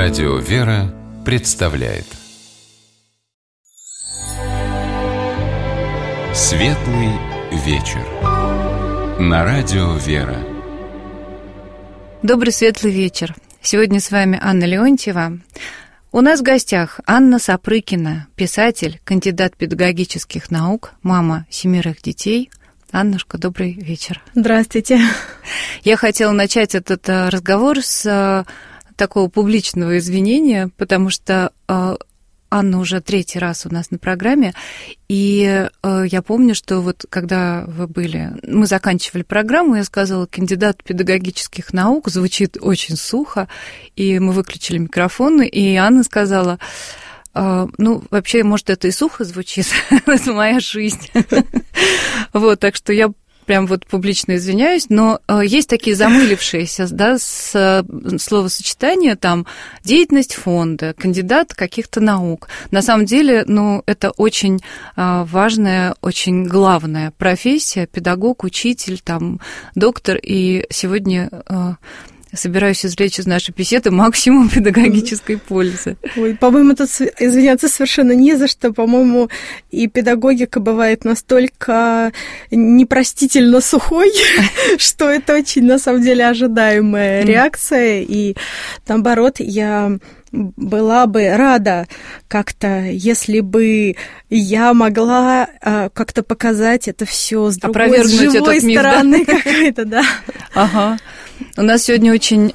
Радио «Вера» представляет Светлый вечер на Радио «Вера». Добрый светлый вечер. Сегодня с вами Анна Леонтьева. У нас в гостях Анна Сапрыкина, писатель, кандидат педагогических наук, мама 7 детей. Аннушка, добрый вечер. Здравствуйте. Я хотела начать этот разговор с такого публичного извинения, потому что Анна уже 3-й раз у нас на программе, и я помню, что вот когда вы были, мы заканчивали программу, я сказала, кандидат педагогических наук, звучит очень сухо, и мы выключили микрофоны, и Анна сказала, ну, вообще, может, это и сухо звучит, это моя жизнь. Вот, так что я прям вот публично извиняюсь, но есть такие замылившиеся, да, словосочетания, там, деятельность фонда, кандидат каких-то наук. На самом деле, ну, это очень важная, очень главная профессия, педагог, учитель, там, доктор, и сегодня собираюсь извлечь из нашей беседы максимум педагогической пользы. Ой, по-моему, тут извиняться совершенно не за что. По-моему, и педагогика бывает настолько непростительно сухой, что это очень, на самом деле, ожидаемая реакция. И, наоборот, я была бы рада как-то, если бы я могла как-то показать это все с другой, с живой стороны какой-то, да. Ага. У нас сегодня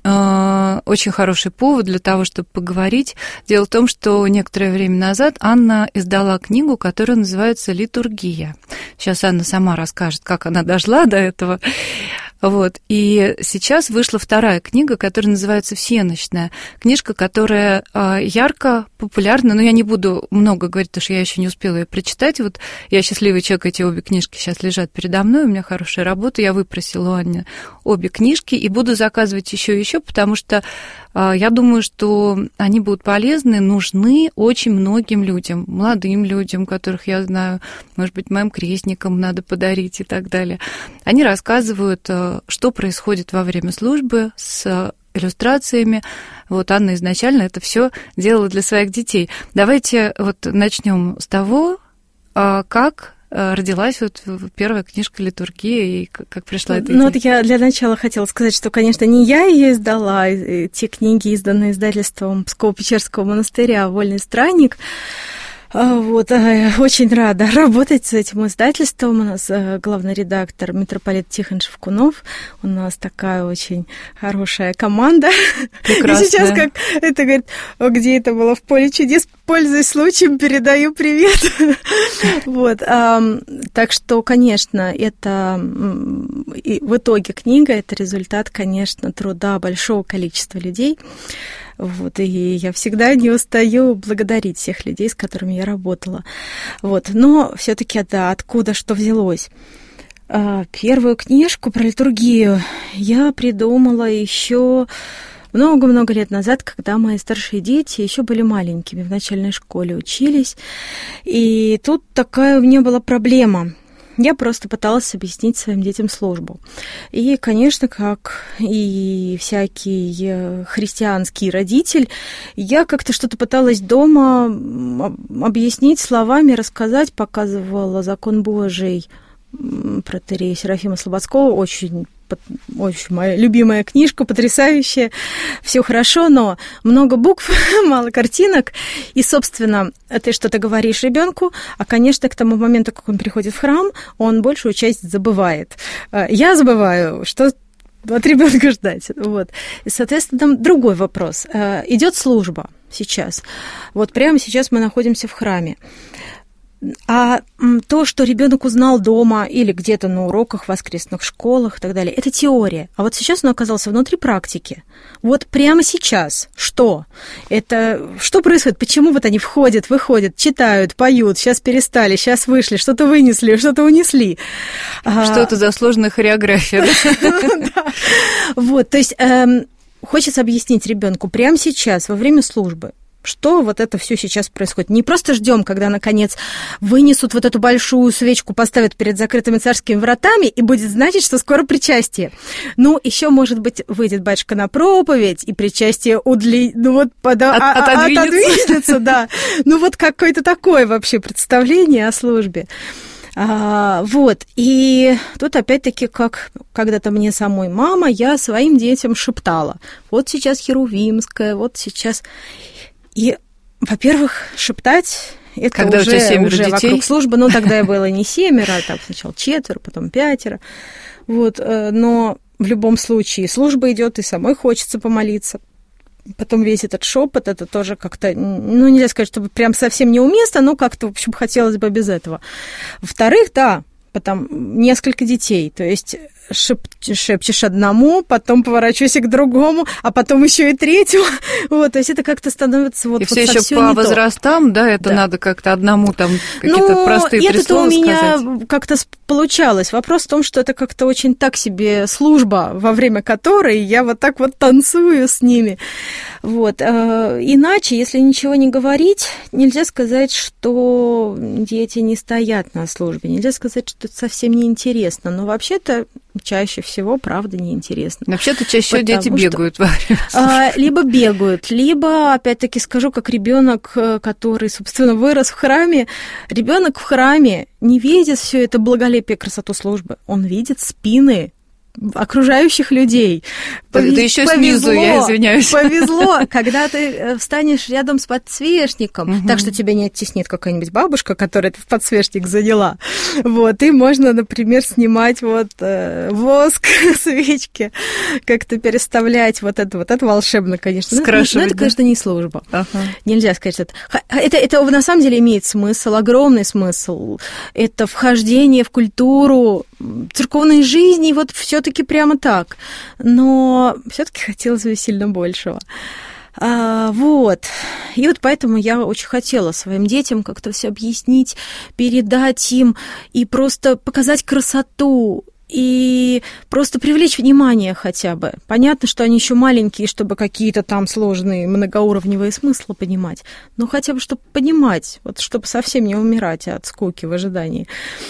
очень хороший повод для того, чтобы поговорить. Дело в том, что некоторое время назад Анна издала книгу, которая называется «Литургия». Сейчас Анна сама расскажет, как она дошла до этого. Вот. И сейчас вышла 2-я книга, которая называется «Всенощная». Книжка, которая ярко, популярна, но я не буду много говорить, потому что я еще не успела ее прочитать. Вот я счастливый человек, эти обе книжки сейчас лежат передо мной, у меня хорошая работа, я выпросила у Анны обе книжки и буду заказывать еще, потому что я думаю, что они будут полезны, нужны очень многим людям, молодым людям, которых я знаю, может быть, моим крестникам надо подарить и так далее. Они рассказывают, что происходит во время службы с иллюстрациями. Вот Анна изначально это все делала для своих детей. Давайте вот начнем с того, как родилась вот первая книжка «Литургия» и как пришла эта идея? Ну вот я для начала хотела сказать, что, конечно, не я ее издала, те книги, изданные издательством Псково-Печерского монастыря «Вольный странник». Вот, очень рада работать с этим издательством. У нас главный редактор митрополит Тихон Шевкунов. У нас такая очень хорошая команда. Прекрасная. И сейчас, как это говорит, где это было, в поле чудес, пользуясь случаем, передаю привет. Вот, так что, конечно, это в итоге книга, это результат, конечно, труда большого количества людей. Вот, и я всегда не устаю благодарить всех людей, с которыми я работала. Вот, но все-таки, да, откуда что взялось? Первую книжку про литургию я придумала еще много-много лет назад, когда мои старшие дети еще были маленькими, в начальной школе учились. И тут такая у меня была проблема. Я просто пыталась объяснить своим детям службу. И, конечно, как и всякий христианский родитель, я как-то что-то пыталась дома объяснить словами, рассказать, показывала «Закон Божий» протоиерея Серафима Слободского, очень моя любимая книжка, потрясающая, все хорошо, но много букв, мало картинок, и, собственно, ты что-то говоришь ребенку, а, конечно, к тому моменту, как он приходит в храм, он большую часть забывает. Я забываю, что от ребенка ждать. Вот. И, соответственно, другой вопрос. Идет служба сейчас. Вот прямо сейчас мы находимся в храме. А то, что ребенок узнал дома или где-то на уроках, в воскресных школах и так далее, это теория. А вот сейчас он оказался внутри практики. Вот прямо сейчас что? Это что происходит? Почему вот они входят, выходят, читают, поют, сейчас перестали, сейчас вышли, что-то вынесли, что-то унесли? Что это за сложная хореография? Вот, то есть хочется объяснить ребенку прямо сейчас, во время службы, что вот это все сейчас происходит. Не просто ждем, когда, наконец, вынесут вот эту большую свечку, поставят перед закрытыми царскими вратами, и будет значить, что скоро причастие. Ну, еще, может быть, выйдет батюшка на проповедь, и причастие отодвинется, да. Ну, вот какое-то такое вообще представление о службе. Вот, и тут опять-таки, как когда-то мне самой мама, я своим детям шептала. Вот сейчас Херувимская, вот сейчас... И, во-первых, шептать... Это когда уже вокруг службы, но тогда я было не 7, там сначала 4, потом 5. Вот, но в любом случае служба идет, и самой хочется помолиться. Потом весь этот шепот, это тоже как-то, ну, нельзя сказать, чтобы прям совсем неуместно, но как-то, в общем, хотелось бы без этого. Во-вторых, да, потом несколько детей, то есть шепчешь одному, потом поворачивайся к другому, а потом еще и третьему. Вот, то есть это как-то становится вот. И все еще по возрастам, да, это надо как-то одному там какие-то простые три слова сказать. Ну, это у меня как-то получалось. Вопрос в том, что это как-то очень так себе служба, во время которой я вот так вот танцую с ними. Вот. Иначе, если ничего не говорить, нельзя сказать, что дети не стоят на службе, нельзя сказать, что это совсем неинтересно, но вообще-то чаще всего, правда, неинтересно. Вообще-то чаще всего дети бегают во время. Либо бегают, либо, опять-таки скажу, как ребенок, который, собственно, вырос в храме, ребенок в храме не видит все это благолепие, красоту службы, он видит спины окружающих людей. Да еще снизу, я извиняюсь. Повезло, когда ты встанешь рядом с подсвечником, так что тебя не оттеснит какая-нибудь бабушка, которая этот подсвечник заняла. Вот, и можно, например, снимать вот воск, свечки, как-то переставлять вот это волшебно, конечно. Скрашивать, но это, конечно, не служба. Нельзя сказать, что это на самом деле имеет смысл, огромный смысл. Это вхождение в культуру церковной жизни, вот все-таки прямо так. Но все-таки хотелось бы сильно большего. Вот. И вот поэтому я очень хотела своим детям как-то все объяснить, передать им и просто показать красоту, и просто привлечь внимание хотя бы. Понятно, что они еще маленькие, чтобы какие-то там сложные многоуровневые смыслы понимать, но хотя бы чтобы понимать, вот чтобы совсем не умирать от скуки в ожидании.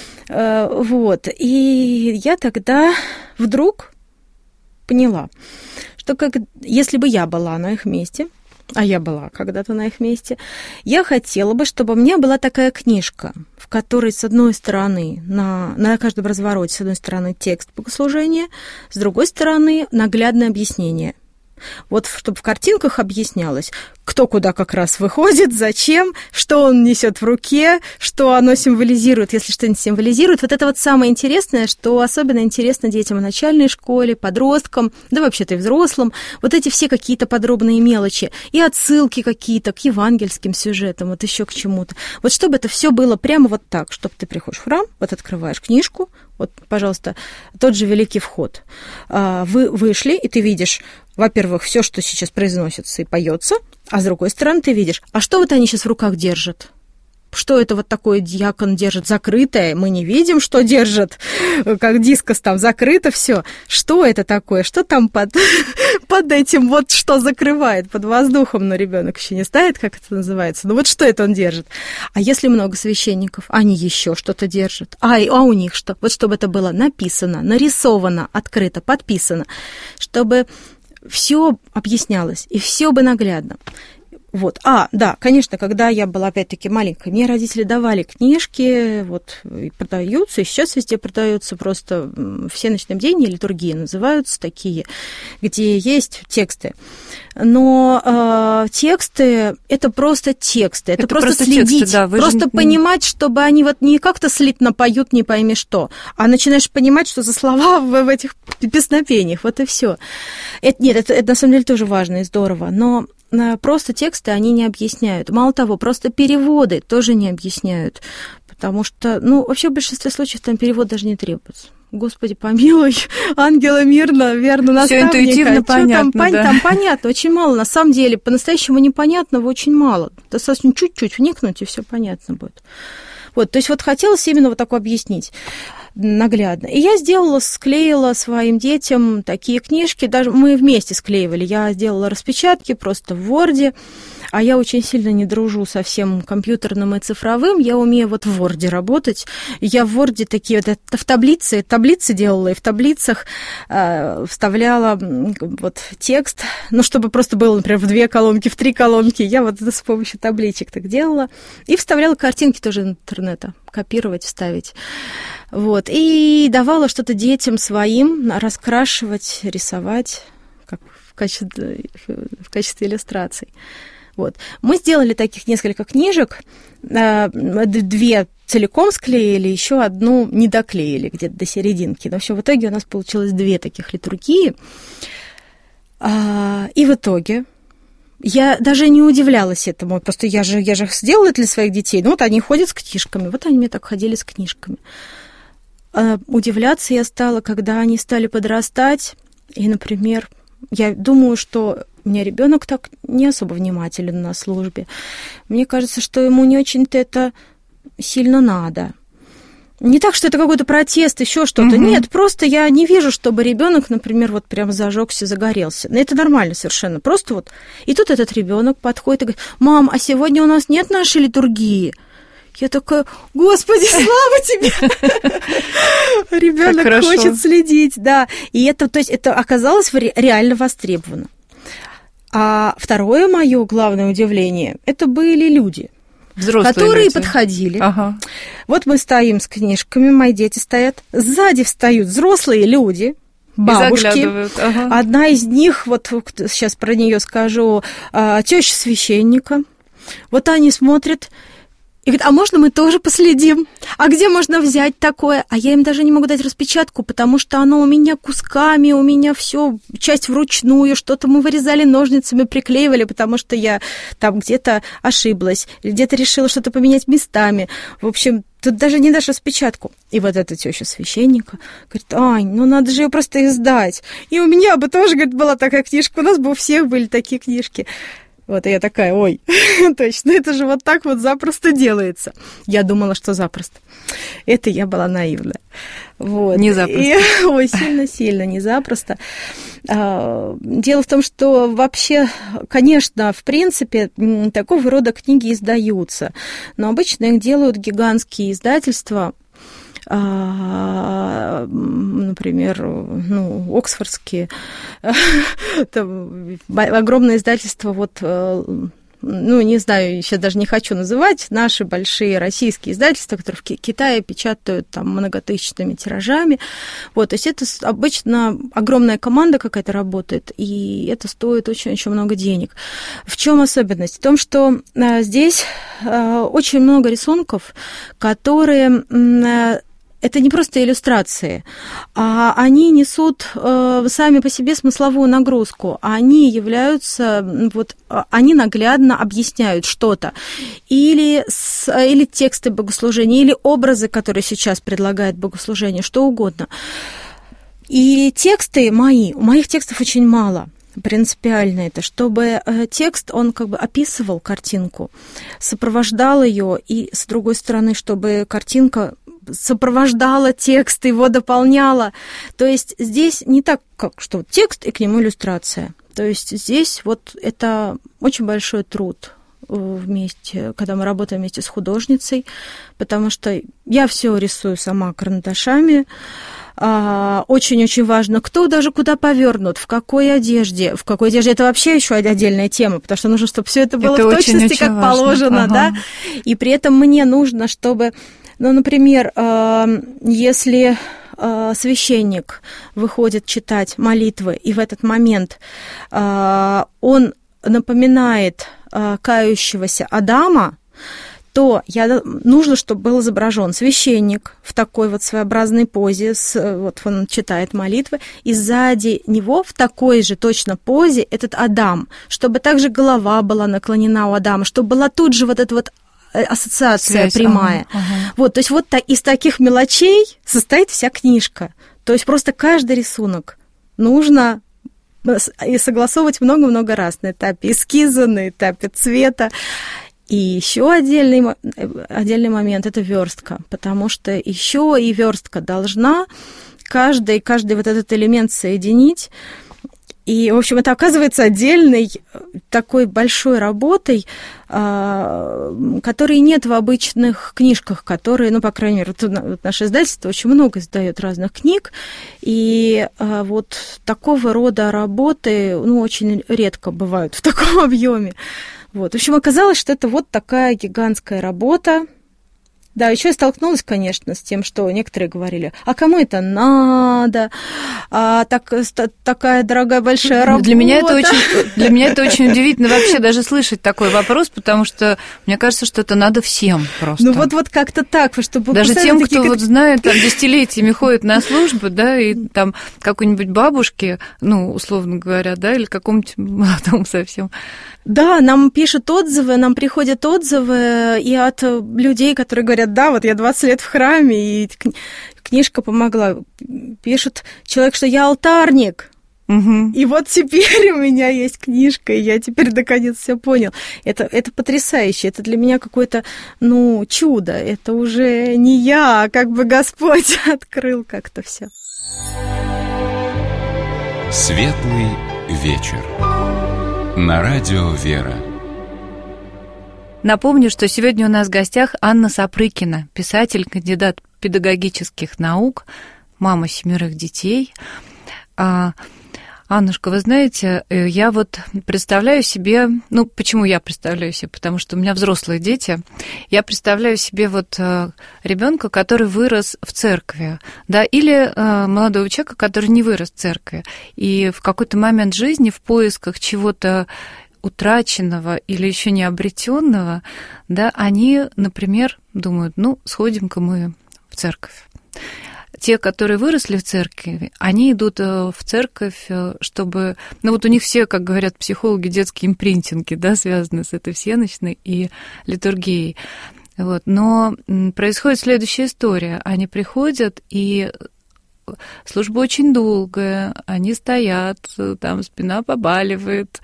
Вот. И я тогда вдруг поняла, что если бы я была на их месте, а я была когда-то на их месте, я хотела бы, чтобы у меня была такая книжка, в которой, с одной стороны, на каждом развороте, с одной стороны, текст богослужения, с другой стороны, наглядное объяснение. Вот чтобы в картинках объяснялось, кто куда как раз выходит, зачем, что он несет в руке, что оно символизирует, если что-нибудь символизирует. Вот это вот самое интересное, что особенно интересно детям в начальной школе, подросткам, да вообще-то и взрослым. Вот эти все какие-то подробные мелочи и отсылки какие-то к евангельским сюжетам, вот еще к чему-то. Вот чтобы это все было прямо вот так, чтобы ты приходишь в храм, вот открываешь книжку, вот, пожалуйста, тот же Великий Вход. Вы вышли, и ты видишь, во-первых, все, что сейчас произносится и поется, а с другой стороны ты видишь, а что вот они сейчас в руках держат? Что это вот такое диакон держит закрытое? Мы не видим, что держит, как дискос там закрыто все. Что это такое? Что там под этим вот что закрывает, под воздухом? Но ребенок еще не знает, как это называется. Ну вот что это он держит? А если много священников, они еще что-то держат. А у них что? Вот чтобы это было написано, нарисовано, открыто, подписано, чтобы все объяснялось, и все бы наглядно. Вот. Да, конечно, когда я была, опять-таки, маленькая, мне родители давали книжки, вот, и продаются, и сейчас везде продаются, просто все ночные бдения, литургии называются такие, где есть тексты. Но тексты – это просто тексты, это просто следить, тексты, да, просто понимать, чтобы они вот не как-то слитно поют, не пойми что, а начинаешь понимать, что за слова в этих песнопениях, вот и все. Это на самом деле тоже важно и здорово, но просто тексты они не объясняют. Мало того, просто переводы тоже не объясняют, потому что, вообще в большинстве случаев там перевод даже не требуется. Господи, помилуй, ангела мирно, верно, наставника. Все интуитивно понятно, там понятно, очень мало. На самом деле, по-настоящему непонятного очень мало. Достаточно чуть-чуть вникнуть, и все понятно будет. Вот, то есть вот хотелось именно вот такое объяснить наглядно. И я склеила своим детям такие книжки, даже мы вместе склеивали. Я сделала распечатки просто в Word, а я очень сильно не дружу со всем компьютерным и цифровым, я умею вот в Word работать. Я в Word такие вот в таблицы делала, и в таблицах вставляла вот текст, ну, чтобы просто было, например, в 2 колонки, в 3 колонки. Я вот это с помощью табличек так делала. И вставляла картинки тоже из интернета, копировать, вставить. Вот. И давала что-то детям своим раскрашивать, рисовать, как в качестве иллюстраций. Вот. Мы сделали таких несколько книжек, 2 целиком склеили, еще одну не доклеили где-то до серединки. В общем, в итоге у нас получилось 2 таких литургии. И в итоге я даже не удивлялась этому, просто я же сделала это для своих детей. Ну вот они ходят с книжками, вот они мне так ходили с книжками. Удивляться я стала, когда они стали подрастать, и, например, я думаю, что у меня ребенок так не особо внимателен на службе. Мне кажется, что ему не очень-то это сильно надо. Не так, что это какой-то протест, еще что-то. Нет, просто я не вижу, чтобы ребенок, например, вот прям зажегся, загорелся. Это нормально совершенно. Просто вот. И тут этот ребенок подходит и говорит: мам, а сегодня у нас нет нашей литургии. Я такая: Господи, слава тебе! Ребенок хочет следить, да. И это, то есть, это оказалось реально востребовано. А второе мое главное удивление, это были люди, взрослые которые люди подходили. Ага. Вот мы стоим с книжками, мои дети стоят, сзади встают взрослые люди, бабушки. Ага. Одна из них, вот сейчас про нее скажу, теща священника. Вот они смотрят и говорят: а можно мы тоже последим? А где можно взять такое? А я им даже не могу дать распечатку, потому что оно у меня кусками, у меня все часть вручную, что-то мы вырезали ножницами, приклеивали, потому что я там где-то ошиблась, где-то решила что-то поменять местами. В общем, тут даже не дашь распечатку. И вот эта теща священника говорит: Ань, ну надо же ее просто издать. И у меня бы тоже, говорит, была такая книжка, у нас бы у всех были такие книжки. Вот, и я такая: ой, точно, это же вот так вот запросто делается. Я думала, что запросто. Это я была наивная. Вот. Не запросто. Ой, сильно-сильно не запросто. Дело в том, что вообще, конечно, в принципе, такого рода книги издаются, но обычно их делают гигантские издательства, например, оксфордские, огромное издательство, вот, не знаю, сейчас даже не хочу называть, наши большие российские издательства, которые в Китае печатают там многотысячными тиражами. Вот, то есть это обычно огромная команда какая-то работает, и это стоит очень-очень много денег. В чем особенность? В том, что здесь очень много рисунков, которые... Это не просто иллюстрации, а они несут сами по себе смысловую нагрузку. Они являются, вот, они наглядно объясняют что-то. Или тексты богослужения, или образы, которые сейчас предлагает богослужение, что угодно. И тексты мои, у моих текстов очень мало. Принципиально это, чтобы текст, он как бы описывал картинку, сопровождал ее, и с другой стороны, чтобы картинка сопровождала текст, его дополняла. То есть здесь не так, как что текст и к нему иллюстрация. То есть здесь вот это очень большой труд вместе, когда мы работаем вместе с художницей, потому что я все рисую сама карандашами. Очень-очень важно, кто даже куда повернут, в какой одежде. Это вообще еще отдельная тема, потому что нужно, чтобы все это было в точности, как важно. Положено, ага. Да. И при этом мне нужно, чтобы, например, если священник выходит читать молитвы, и в этот момент он напоминает кающегося Адама, то нужно, чтобы был изображен священник в такой вот своеобразной позе, вот он читает молитвы, и сзади него в такой же точно позе этот Адам, чтобы также голова была наклонена у Адама, чтобы была тут же вот эта вот ассоциация связь, прямая. Ага. Вот, то есть вот из таких мелочей состоит вся книжка. То есть просто каждый рисунок нужно и согласовывать много-много раз на этапе эскиза, на этапе цвета. И еще отдельный момент – это верстка, потому что еще и верстка должна каждый вот этот элемент соединить. И, в общем, это оказывается отдельной такой большой работой, которой нет в обычных книжках, которые, ну, по крайней мере, вот наше издательство очень много издает разных книг, и вот такого рода работы, ну, очень редко бывают в таком объеме. Вот. В общем, оказалось, что это вот такая гигантская работа. Да, еще я столкнулась, конечно, с тем, что некоторые говорили, а кому это надо, такая дорогая большая работа. Для меня это очень удивительно вообще даже слышать такой вопрос, потому что мне кажется, что это надо всем просто. Ну вот как-то так, чтобы... Даже тем, кто вот знает, там, десятилетиями ходит на службу, да, и там какой-нибудь бабушке, ну, условно говоря, да, или какому-нибудь молодому совсем. Да, нам пишут отзывы, нам приходят отзывы и от людей, которые говорят, да, вот я 20 лет в храме, и книжка помогла. Пишет человек, что я алтарник, и вот теперь у меня есть книжка, и я теперь наконец все понял. Это потрясающе, это для меня какое-то, ну, чудо, это уже не я, а как бы Господь открыл как-то все. Светлый вечер. На радио «Вера». Напомню, что сегодня у нас в гостях Анна Сапрыкина, писатель, кандидат педагогических наук, мама 7 детей. Аннушка, вы знаете, я вот представляю себе, ну, почему я представляю себе, потому что у меня взрослые дети, я представляю себе вот ребенка, который вырос в церкви, да, или молодого человека, который не вырос в церкви, и в какой-то момент жизни в поисках чего-то утраченного или еще не обретенного, да, они, например, думают, ну, сходим-ка мы в церковь. Те, которые выросли в церкви, они идут в церковь, чтобы... Ну, вот у них все, как говорят психологи, детские импринтинги, да, связаны с этой всенощной и литургией. Вот. Но происходит следующая история. Они приходят, и служба очень долгая, они стоят, там спина побаливает.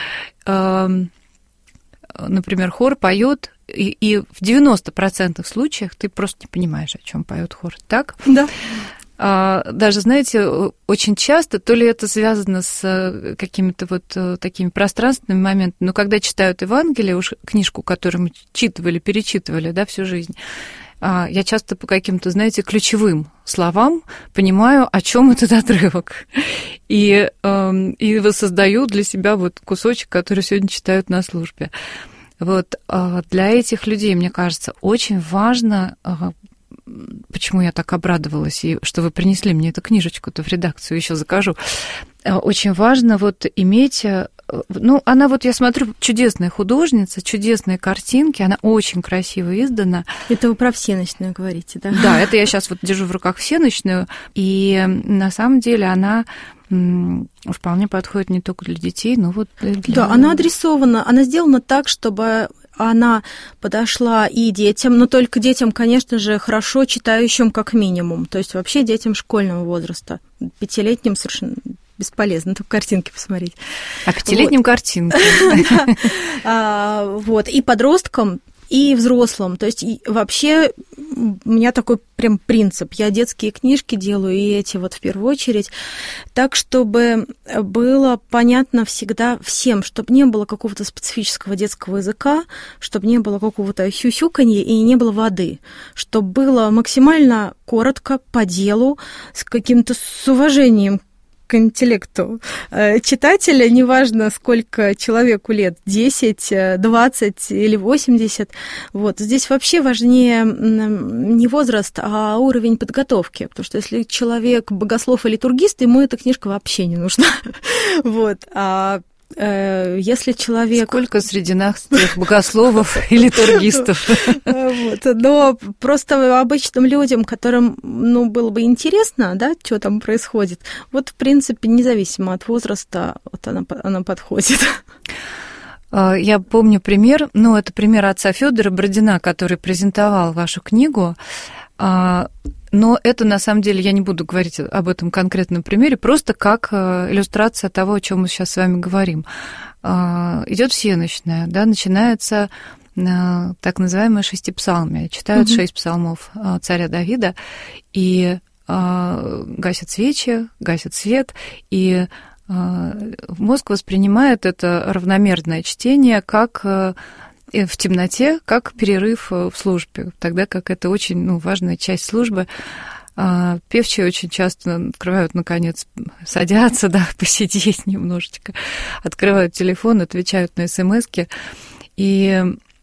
Например, хор поет, и в 90% случаях ты просто не понимаешь, о чем поет хор, так? Да. Даже, знаете, очень часто, то ли это связано с какими-то вот такими пространственными моментами, но когда читают Евангелие, уж книжку, которую мы читывали, перечитывали, да, всю жизнь, я часто по каким-то, знаете, ключевым словам понимаю, о чем этот отрывок. И воссоздаю для себя вот кусочек, который сегодня читают на службе. Вот для этих людей, мне кажется, очень важно, почему я так обрадовалась, и что вы принесли мне эту книжечку-то в редакцию, еще закажу. Очень важно вот иметь... Ну, она вот, я смотрю, чудесная художница, чудесные картинки, она очень красиво издана. Это вы про всенощную говорите, да? Да, это я сейчас вот держу в руках всенощную, и на самом деле она вполне подходит не только для детей, но вот для... Да, она адресована, она сделана так, чтобы она подошла и детям, но только детям, конечно же, хорошо читающим как минимум, то есть вообще детям школьного возраста, 5-летним совершенно бесполезно, только картинки посмотреть. А 5-летним вот. Картинки. Вот, и подросткам, и взрослым. То есть вообще у меня такой прям принцип. Я детские книжки делаю, и эти вот в первую очередь, так, чтобы было понятно всегда всем, чтобы не было какого-то специфического детского языка, чтобы не было какого-то сюсюканья и не было воды, чтобы было максимально коротко, по делу, с каким-то с уважением к интеллекту читателя, неважно, сколько человеку лет, 10, 20 или 80. Вот. Здесь вообще важнее не возраст, а уровень подготовки, потому что если человек богослов и литургист, ему эта книжка вообще не нужна. Вот. Если человек... Сколько среди нас тех богословов и литургистов? Но просто обычным людям, которым было бы интересно, да, что там происходит, вот, в принципе, независимо от возраста, вот она подходит. Я помню пример, это пример отца Фёдора Бородина, который презентовал вашу книгу. Но это, на самом деле, я не буду говорить об этом конкретном примере, просто как иллюстрация того, о чем мы сейчас с вами говорим. Идет всенощная, да, начинается так называемые шестипсалмия. Читают 6 псалмов царя Давида, и гасят свечи, гасят свет, и мозг воспринимает это равномерное чтение как в темноте, как перерыв в службе, тогда как это очень важная часть службы. Певчие очень часто открывают, наконец, садятся, посидеть немножечко, открывают телефон, отвечают на смски, и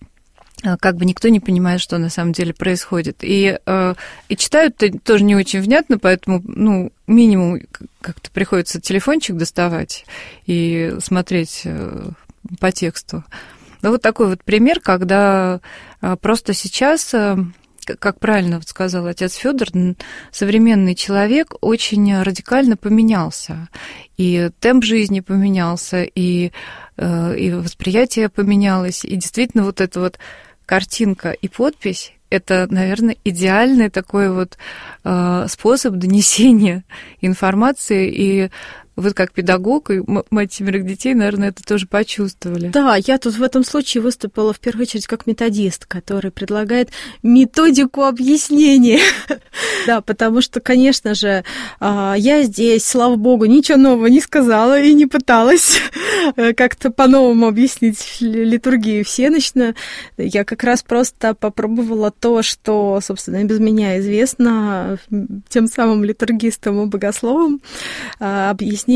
как бы никто не понимает, что на самом деле происходит. И читают тоже не очень внятно, поэтому, минимум как-то приходится телефончик доставать и смотреть по тексту. Вот такой вот пример, когда просто сейчас... Как правильно сказал отец Федор, современный человек очень радикально поменялся. И темп жизни поменялся, и восприятие поменялось. И действительно вот эта вот картинка и подпись – это, наверное, идеальный такой вот способ донесения информации. И вы как педагог и мать 7 детей, наверное, это тоже почувствовали. Да, я тут в этом случае выступила в первую очередь как методист, который предлагает методику объяснения. Да, потому что, конечно же, я здесь, слава богу, ничего нового не сказала и не пыталась как-то по-новому объяснить литургию всеночную. Я как раз просто попробовала то, что, собственно, без меня известно тем самым литургистам и богословам, объяснить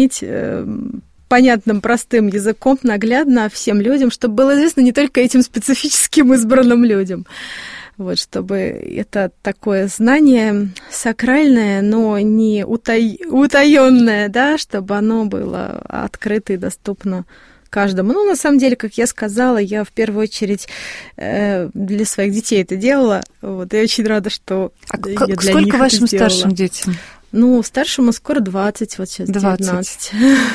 понятным, простым языком, наглядно всем людям, чтобы было известно не только этим специфическим избранным людям. Вот, чтобы это такое знание сакральное, но не утаённое, да, чтобы оно было открыто и доступно каждому. На самом деле, как я сказала, я в первую очередь для своих детей это делала. Вот, я очень рада, что я для них это сделала. Сколько вашим старшим детям? Старшему скоро 20, вот сейчас 19.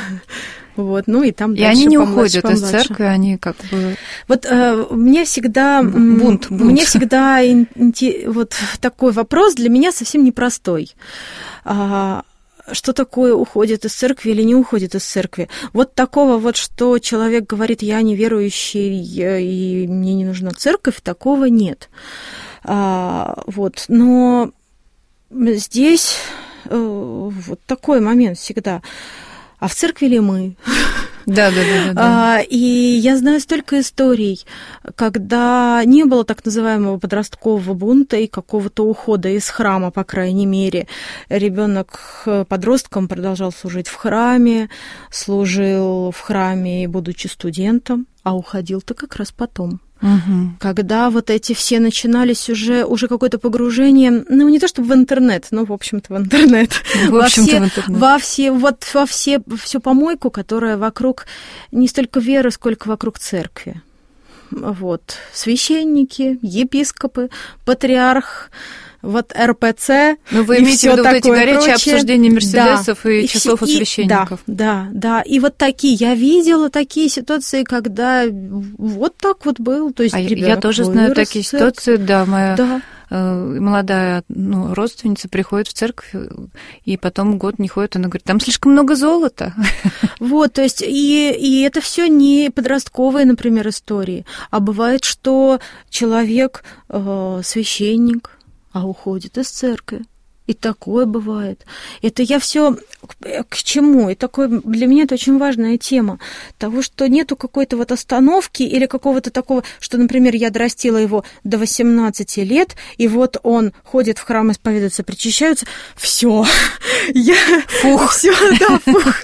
Вот, и там дальше. И они не уходят из церкви, они как бы... Вот мне всегда... Бунт. Мне всегда вот такой вопрос для меня совсем непростой. Что такое уходит из церкви или не уходит из церкви? Вот такого вот, что человек говорит, я неверующий, и мне не нужна церковь, такого нет. Вот, но здесь... Вот такой момент всегда. А в церкви ли мы? Да. И я знаю столько историй, когда не было так называемого подросткового бунта и какого-то ухода из храма, по крайней мере. Ребенок подростком продолжал служить в храме, служил в храме, будучи студентом, а уходил-то как раз потом. Угу. Когда вот эти все начинались уже какое-то погружение, не то чтобы в интернет, но, в общем-то, в интернет. Во всю помойку, которая вокруг не столько веры, сколько вокруг церкви. Вот. Священники, епископы, патриарх, вот РПЦ. Вы имеете в виду вот эти горячие обсуждения мерседесов и часов у священников? Да. И вот такие, я видела такие ситуации, когда вот так вот было. То есть я тоже знаю такие ситуации, да, моя молодая родственница приходит в церковь, и потом год не ходит, она говорит, там слишком много золота. Вот, то есть, и это все не подростковые, например, истории, а бывает, что человек священник, а уходит из церкви. И такое бывает. Это я все к чему? И такое, для меня это очень важная тема. Того, что нету какой-то вот остановки или какого-то такого, что, например, я дорастила его до 18 лет, и вот он ходит в храм, исповедуется, причащаются, все. Фух. Все, да, фух.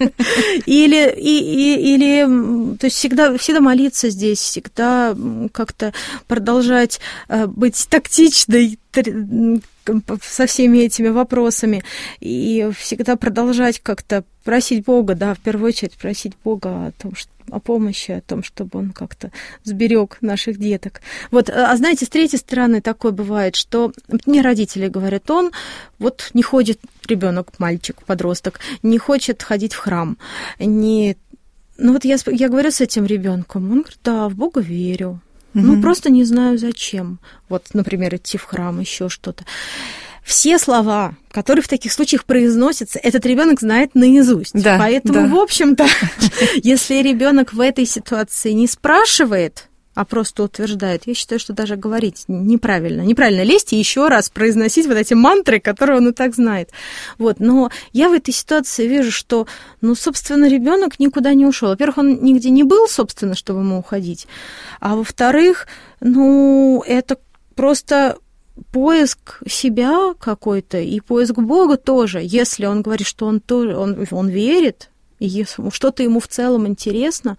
Или, то есть всегда молиться здесь, всегда как-то продолжать быть тактичной со всеми этими вопросами, и всегда продолжать как-то просить Бога, да, в первую очередь просить Бога о помощи, о том, чтобы он как-то сберег наших деток. Вот, а знаете, с третьей стороны такое бывает, что мне родители говорят, он вот не ходит, ребенок, мальчик, подросток, не хочет ходить в храм, вот я говорю с этим ребенком, он говорит, да, в Бога верю. Просто не знаю зачем. Вот, например, идти в храм, еще что-то. Все слова, которые в таких случаях произносятся, этот ребенок знает наизусть. Да, поэтому, в общем-то, если ребенок в этой ситуации не спрашивает, а просто утверждает, я считаю, что даже говорить неправильно. Неправильно лезть и еще раз произносить вот эти мантры, которые он и так знает. Вот. Но я в этой ситуации вижу, что, собственно, ребенок никуда не ушел. Во-первых, он нигде не был, собственно, чтобы ему уходить. А во-вторых, это просто поиск себя какой-то и поиск Бога тоже. Если он говорит, что он верит, и если что-то ему в целом интересно,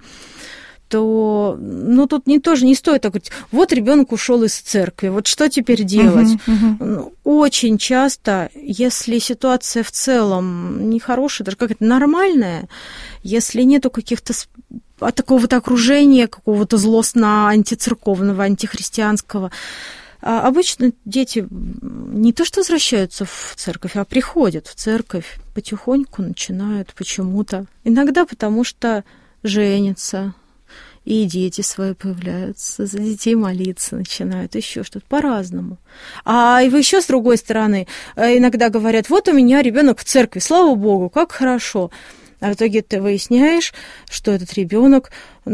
то тут тоже не стоит так говорить, вот ребенок ушел из церкви, вот что теперь делать? Очень часто, если ситуация в целом нехорошая, даже какая-то нормальная, если нету каких-то такого-то окружения, какого-то злостно-антицерковного, антихристианского, обычно дети не то что возвращаются в церковь, а приходят в церковь, потихоньку начинают почему-то. Иногда потому что женятся, и дети свои появляются, за детей молиться начинают, еще что-то по-разному. А еще с другой стороны, иногда говорят, вот у меня ребенок в церкви, слава Богу, как хорошо. А в итоге ты выясняешь, что этот ребенок,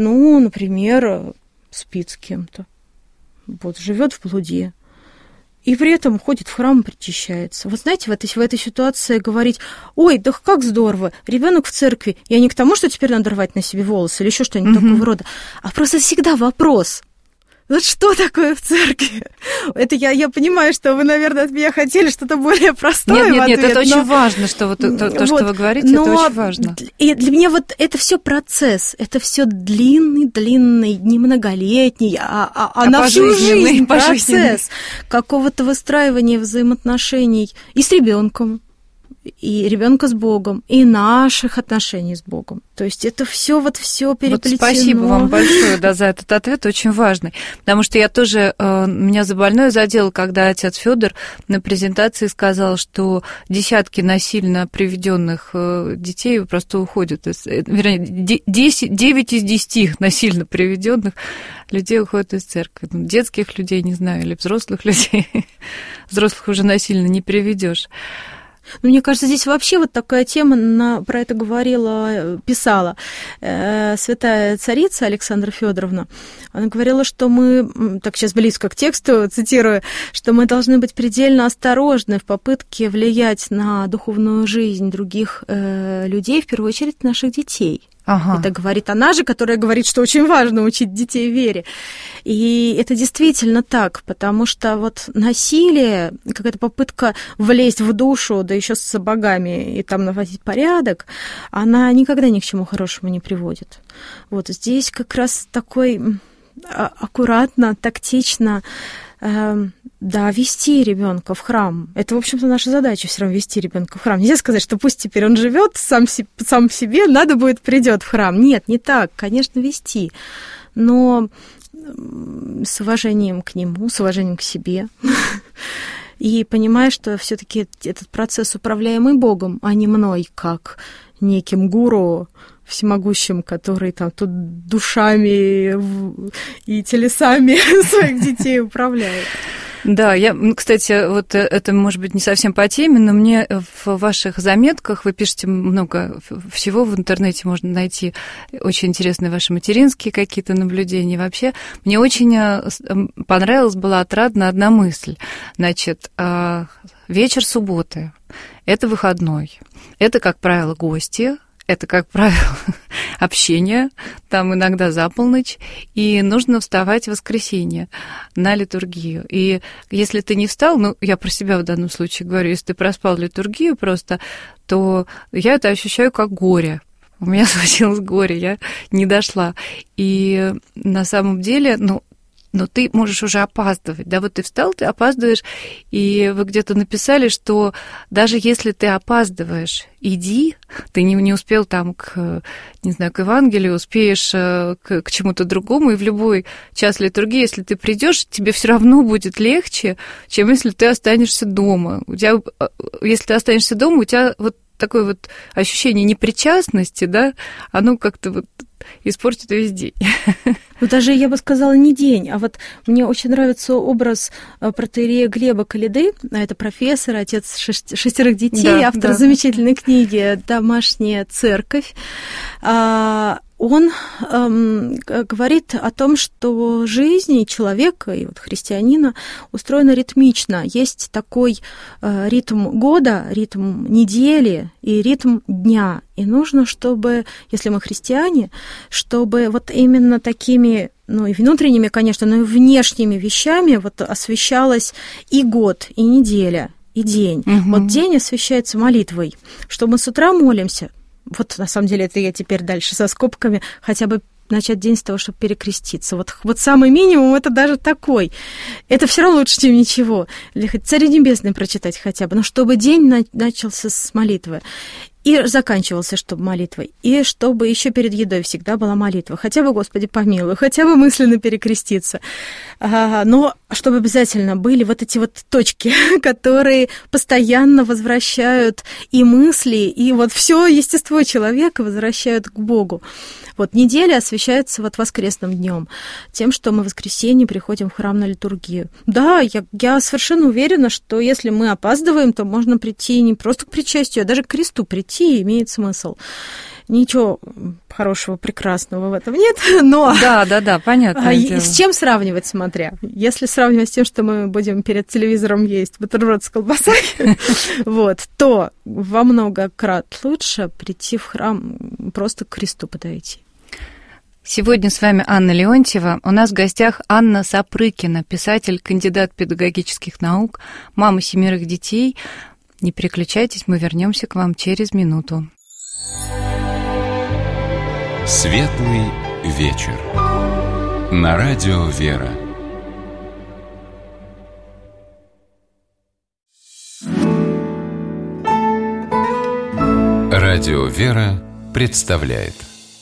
например, спит с кем-то, живет в блуде. И при этом ходит в храм и причащается. Вот знаете, в этой ситуации говорить, ой, да как здорово, ребенок в церкви. Я не к тому, что теперь надо рвать на себе волосы или еще что-нибудь такого рода, а просто всегда вопрос. Вот что такое в церкви? Это я понимаю, что вы, наверное, от меня хотели что-то более простое. Нет, это очень важно, что то, что вы говорите, это очень важно. И для меня это все процесс, это все длинный, не многолетний, а на всю жизнь процесс какого-то выстраивания взаимоотношений и с ребенком, и ребенка с Богом, и наших отношений с Богом. То есть это все переплетено. Спасибо вам большое за этот ответ, очень важный. Потому что я тоже, меня за больное задело, когда отец Федор на презентации сказал, что десятки насильно приведенных детей просто уходят. Вернее, 9 из 10 насильно приведенных людей уходят из церкви. Детских людей, не знаю, или взрослых людей. Взрослых уже насильно не приведешь. Мне кажется, здесь вообще такая тема, про это писала святая царица Александра Федоровна. Она говорила, что мы, так сейчас близко к тексту цитирую, что мы должны быть предельно осторожны в попытке влиять на духовную жизнь других людей, в первую очередь наших детей. Ага. Это говорит она же, которая говорит, что очень важно учить детей вере. И это действительно так, потому что насилие, какая-то попытка влезть в душу, да еще с сапогами и там наводить порядок, она никогда ни к чему хорошему не приводит. Здесь как раз такой аккуратно, тактично, вести ребенка в храм. Это, в общем-то, наша задача все равно вести ребенка в храм. Нельзя сказать, что пусть теперь он живет сам себе, надо будет придет в храм. Нет, не так. Конечно, вести, но с уважением к нему, с уважением к себе. И понимая, что все-таки этот процесс управляемый Богом, а не мной, как неким гуру всемогущим, который там тут душами и телесами своих детей управляет. Да, кстати, это, может быть, не совсем по теме, но мне в ваших заметках, вы пишете много всего в интернете, можно найти очень интересные ваши материнские какие-то наблюдения. Вообще, мне очень понравилась, была отрадна одна мысль. Значит, вечер субботы – это выходной. Это, как правило, гости. Это, как правило, общение, там иногда за полночь, и нужно вставать в воскресенье на литургию. И если ты не встал, я про себя в данном случае говорю, если ты проспал литургию просто, то я это ощущаю как горе. У меня случилось горе, я не дошла. И на самом деле, но ты можешь уже опаздывать, да, ты встал, ты опаздываешь, и вы где-то написали, что даже если ты опаздываешь, иди, ты не успел там к Евангелию, успеешь к чему-то другому, и в любой час литургии, если ты придешь, тебе все равно будет легче, чем если ты останешься дома. Если ты останешься дома, у тебя такое ощущение непричастности, да, оно как-то испортит весь день. Даже, я бы сказала, не день, а мне очень нравится образ протоиерея Глеба Калиды, это профессор, отец 6 детей, автор замечательной книги «Домашняя церковь». он говорит о том, что жизнь человека и вот христианина устроена ритмично. Есть такой ритм года, ритм недели и ритм дня. И нужно, чтобы, если мы христиане, чтобы вот именно такими, ну и внутренними, конечно, но и внешними вещами вот освещалось и год, и неделя, и день. Вот день освещается молитвой, что мы с утра молимся. Вот, на самом деле, это я теперь дальше со скобками хотя бы начать день с того, чтобы перекреститься. Вот самый минимум это даже такой. Это все равно лучше, чем ничего. Или хоть Царь Небесный прочитать хотя бы. Но чтобы день начался с молитвы. И заканчивался, чтобы молитвой. И чтобы еще перед едой всегда была молитва. Хотя бы, Господи, помилуй, хотя бы мысленно перекреститься. Но чтобы обязательно были вот эти вот точки, которые постоянно возвращают и мысли, и вот все естество человека возвращают к Богу. Вот неделя освещается вот воскресным днем, тем, что мы в воскресенье приходим в храм на литургию. Да, я совершенно уверена, что если мы опаздываем, то можно прийти не просто к причастию, а даже к кресту прийти, имеет смысл. Ничего хорошего, прекрасного в этом нет, но... Да, понятно. С чем сравнивать, смотря? Если сравнивать с тем, что мы будем перед телевизором есть бутерброд с колбасой, вот, то во много крат лучше прийти в храм, просто к кресту подойти. Сегодня с вами Анна Леонтьева. У нас в гостях Анна Сапрыкина, писатель, кандидат педагогических наук, мама 7 детей. Не переключайтесь, мы вернемся к вам через минуту. Светлый вечер. На радио «Вера». Радио «Вера» представляет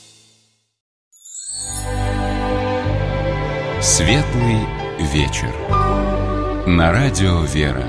Светлый вечер. На радио «Вера».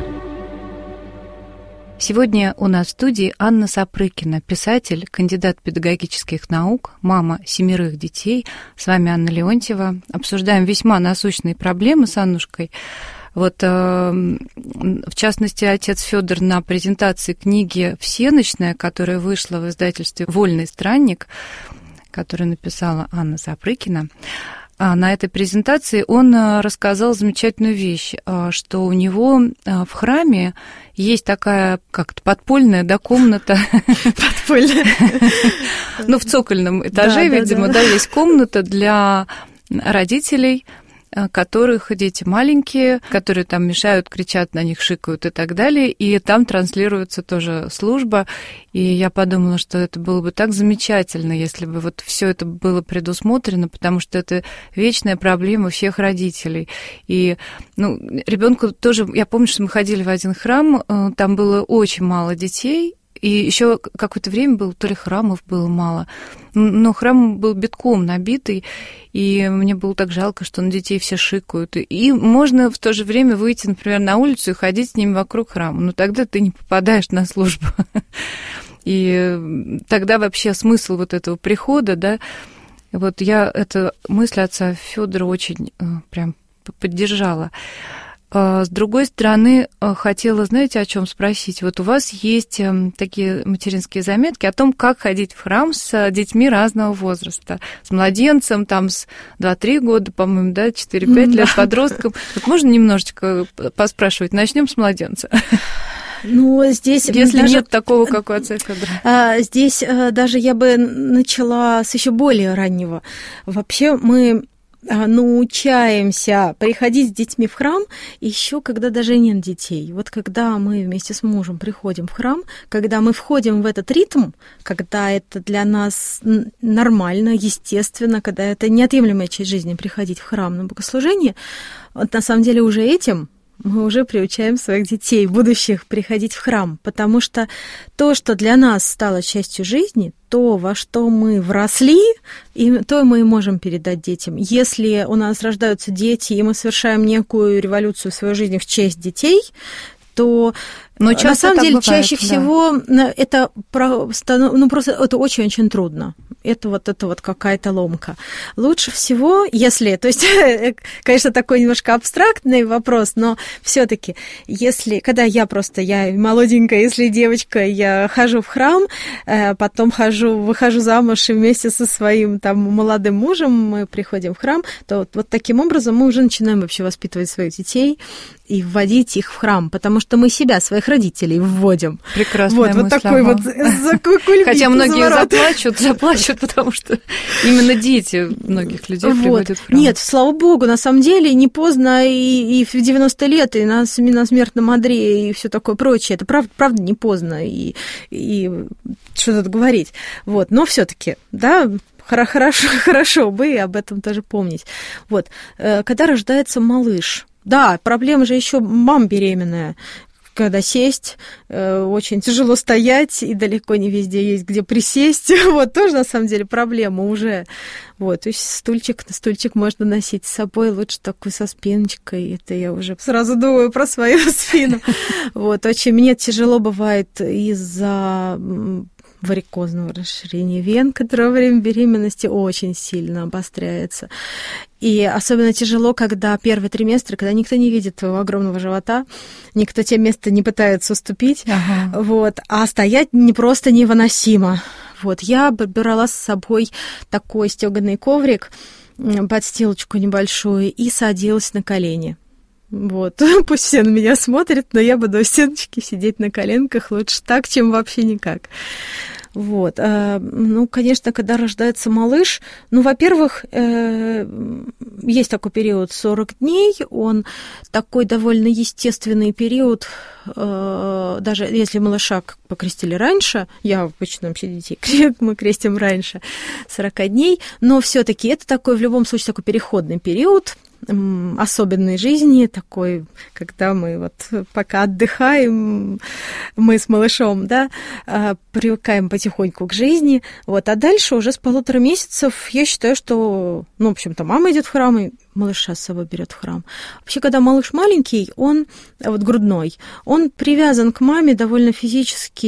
Сегодня у нас в студии Анна Сапрыкина, писатель, кандидат педагогических наук, мама 7 детей. С вами Анна Леонтьева. Обсуждаем весьма насущные проблемы с Аннушкой. Вот, в частности, отец Федор на презентации книги «Всенощная», которая вышла в издательстве «Вольный странник», которую написала Анна Сапрыкина, на этой презентации он рассказал замечательную вещь, что у него в храме есть такая как-то подпольная, да, комната. Подпольная. Ну, в цокольном этаже, видимо, да, есть комната для родителей, которых дети маленькие, которые там мешают, кричат на них, шикают и так далее, и там транслируется тоже служба, и я подумала, что это было бы так замечательно, если бы вот все это было предусмотрено, потому что это вечная проблема всех родителей. И, ну, ребенку тоже, я помню, что мы ходили в один храм, там было очень мало детей, и еще какое-то время было, то ли храмов было мало, но храм был битком набитый, и мне было так жалко, что на детей все шикают. И можно в то же время выйти, например, на улицу и ходить с ними вокруг храма, но тогда ты не попадаешь на службу. И тогда вообще смысл вот этого прихода, да, вот я эту мысль отца Федора очень прям поддержала. С другой стороны, хотела, знаете, о чем спросить? Вот у вас есть такие материнские заметки о том, как ходить в храм с детьми разного возраста. С младенцем, там, с 2-3 года, по-моему, да, 4-5 лет, подростком. Вот можно немножечко поспрашивать? Начнем с младенца. Ну, здесь... Если даже нет такого, как у отца Федора. Здесь даже я бы начала с еще более раннего. Вообще мы научаемся приходить с детьми в храм еще когда даже нет детей. Вот когда мы вместе с мужем приходим в храм, когда мы входим в этот ритм, когда это для нас нормально, естественно, когда это неотъемлемая часть жизни приходить в храм на богослужение, вот на самом деле уже этим мы уже приучаем своих детей, будущих, приходить в храм, потому что то, что для нас стало частью жизни, то, во что мы вросли, и то мы и можем передать детям. Если у нас рождаются дети, и мы совершаем некую революцию в своей жизни в честь детей, что на самом деле бывает, чаще всего это просто это очень-очень трудно. Это вот какая-то ломка. Лучше всего, если, то есть, конечно, такой немножко абстрактный вопрос, но все-таки, когда я молоденькая, если девочка, я хожу в храм, потом выхожу замуж и вместе со своим там молодым мужем мы приходим в храм, то вот таким образом мы уже начинаем вообще воспитывать своих детей и вводить их в храм, потому что мы себя, своих родителей вводим. Прекрасная мысль. Такой вот кульбит. Хотя многие заплачут, потому что именно дети многих людей приводят в храм. Нет, слава богу, на самом деле не поздно и в 90 лет, и на смертном одре, и все такое прочее. Это правда не поздно, и что тут говорить. Но все-таки, да, хорошо бы об этом тоже помнить. Когда рождается малыш. Да, проблема же еще мам беременная. Когда сесть, очень тяжело стоять, и далеко не везде есть где присесть. Тоже на самом деле проблема уже. То есть стульчик можно носить с собой, лучше такой со спиночкой. Это я уже сразу думаю про свою спину. Очень мне тяжело бывает из-за варикозного расширения вен, которое во время беременности очень сильно обостряется. И особенно тяжело, когда первый триместр, когда никто не видит твоего огромного живота, никто тебе место не пытается уступить, а стоять просто невыносимо. Я брала с собой такой стёганый коврик, подстилочку небольшую, и садилась на колени. Пусть все на меня смотрят, но я буду у стеночки сидеть на коленках лучше так, чем вообще никак. Конечно, когда рождается малыш, во-первых, есть такой период 40 дней, он такой довольно естественный период, даже если малыша покрестили раньше, я обычно вообще детей мы крестим раньше 40 дней, но все-таки это такой, в любом случае, такой переходный период, особенной жизни, такой, когда мы пока отдыхаем, мы с малышом, да, привыкаем потихоньку к жизни, а дальше уже с 1,5 месяцев я считаю, что, в общем-то, мама идет в храм, и малыша с собой берет в храм. Вообще, когда малыш маленький, он, грудной, он привязан к маме довольно физически.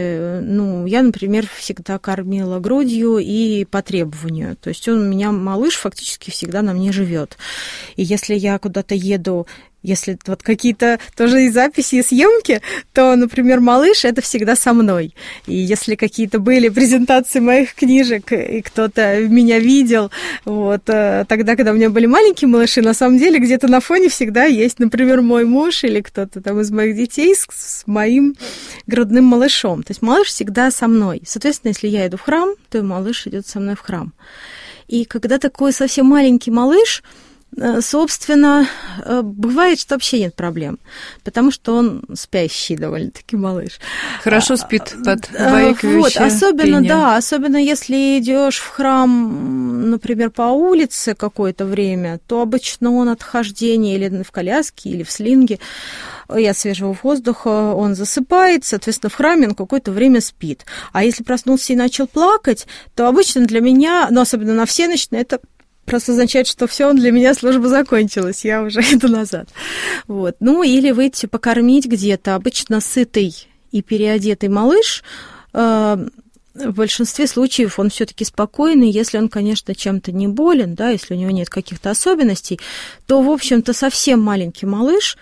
Я, например, всегда кормила грудью и по требованию. То есть малыш фактически всегда на мне живет. И если я куда-то еду, если какие-то тоже и записи, и съемки, то, например, малыш – это всегда со мной. И если какие-то были презентации моих книжек, и кто-то меня видел, тогда, когда у меня были маленькие малыши, на самом деле где-то на фоне всегда есть, например, мой муж или кто-то там из моих детей с моим грудным малышом. То есть малыш всегда со мной. Соответственно, если я иду в храм, то и малыш идет со мной в храм. И когда такой совсем маленький малыш, собственно, бывает, что вообще нет проблем, потому что он спящий довольно-таки малыш. Хорошо спит под баюкающее пение. Особенно если идешь в храм, например, по улице какое-то время, то обычно он от хождения или в коляске, или в слинге, и от свежего воздуха он засыпает, соответственно, в храме он какое-то время спит. А если проснулся и начал плакать, то обычно для меня, особенно на всеночной, это просто означает, что все, для меня служба закончилась, я уже иду назад. Или выйти покормить где-то. Обычно сытый и переодетый малыш, в большинстве случаев он все-таки спокойный, если он, конечно, чем-то не болен, да, если у него нет каких-то особенностей, то, в общем-то, совсем маленький малыш,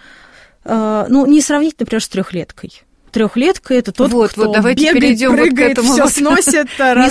не сравнить, например, с 3-леткой. 3-летка – это тот, кто бегает, прыгает, все сносит,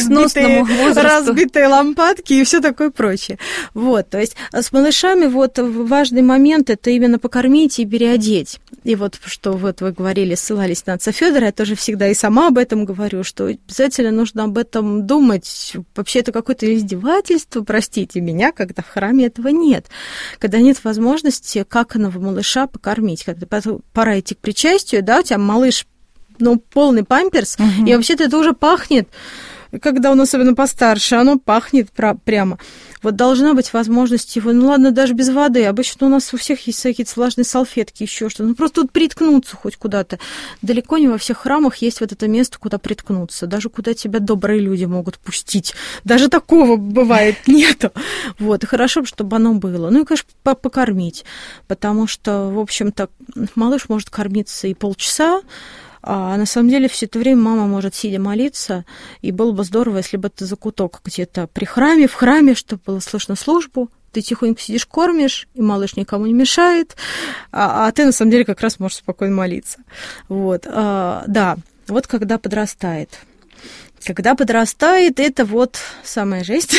разбитые лампадки и все такое прочее. То есть с малышами важный момент – это именно покормить и переодеть. И что вы говорили, ссылались на отца Фёдора, я тоже всегда и сама об этом говорю, что обязательно нужно об этом думать. Вообще это какое-то издевательство, простите меня, когда в храме этого нет. Когда нет возможности каканого малыша покормить. Когда пора идти к причастию, да, у тебя малыш полный памперс, и вообще-то это уже пахнет когда он особенно постарше, оно пахнет прямо. Вот должна быть возможность его, ну ладно, даже без воды. Обычно у нас у всех есть какие-то влажные салфетки, еще что-то. Ну просто вот приткнуться хоть куда-то. Далеко не во всех храмах есть вот это место, куда приткнуться. Даже куда тебя добрые люди могут пустить. Даже такого бывает нету. Вот, и хорошо, чтобы оно было. Ну и, конечно, покормить. Потому что, в общем-то, малыш может кормиться и полчаса, а на самом деле все это время мама может сидя молиться, и было бы здорово, если бы это закуток где-то при храме, в храме, чтобы было слышно службу. Ты тихонько сидишь, кормишь, и малыш никому не мешает, а ты на самом деле как раз можешь спокойно молиться. Вот, да, вот когда подрастает. Когда подрастает, это вот самая жесть.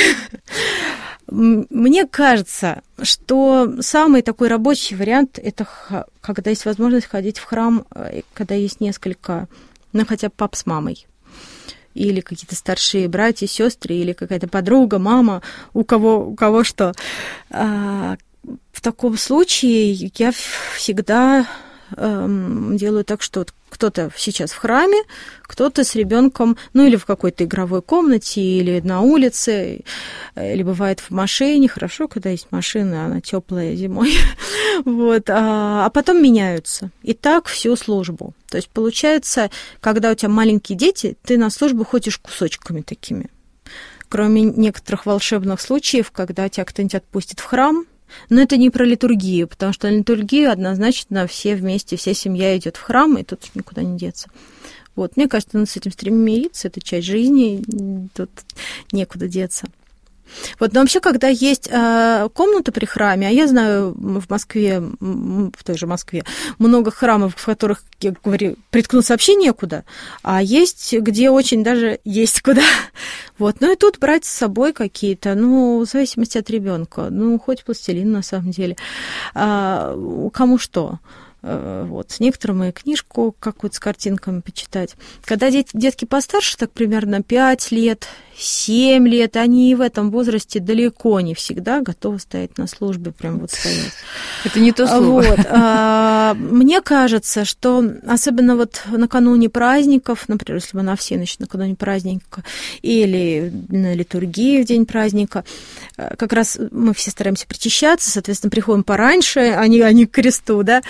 Мне кажется, что самый такой рабочий вариант – это когда есть возможность ходить в храм, когда есть несколько, ну, хотя бы пап с мамой, или какие-то старшие братья, сестры, или какая-то подруга, мама, у кого что. В таком случае я всегда делаю так, что кто-то сейчас в храме, кто-то с ребенком, ну или в какой-то игровой комнате, или на улице, или бывает в машине. Хорошо, когда есть машина, она теплая зимой. Вот. А потом меняются. И так всю службу. То есть получается, когда у тебя маленькие дети, ты на службу ходишь кусочками такими. Кроме некоторых волшебных случаев, когда тебя кто-нибудь отпустит в храм. Но это не про литургию, потому что на литургию однозначно все вместе, вся семья идет в храм, и тут никуда не деться. Вот. Мне кажется, надо с этим стремиться мириться, это часть жизни, тут некуда деться. Вот, но вообще, когда есть комната при храме, а я знаю в Москве, в той же Москве, много храмов, в которых, я говорю, приткнуться вообще некуда, а есть, где очень даже есть куда. Вот, ну и тут брать с собой какие-то, ну, в зависимости от ребенка, ну, хоть пластилин на самом деле, кому что. Вот, с некоторым и книжку какую-то с картинками почитать. Когда детки постарше, так примерно 5 лет, 7 лет, они в этом возрасте далеко не всегда готовы стоять на службе, прям вот стоять. Это не то слово. Вот. Мне кажется, что особенно вот накануне праздников, например, если мы на всеночь накануне праздника или на литургии в день праздника, как раз мы все стараемся причащаться, соответственно, приходим пораньше, а не к кресту, да,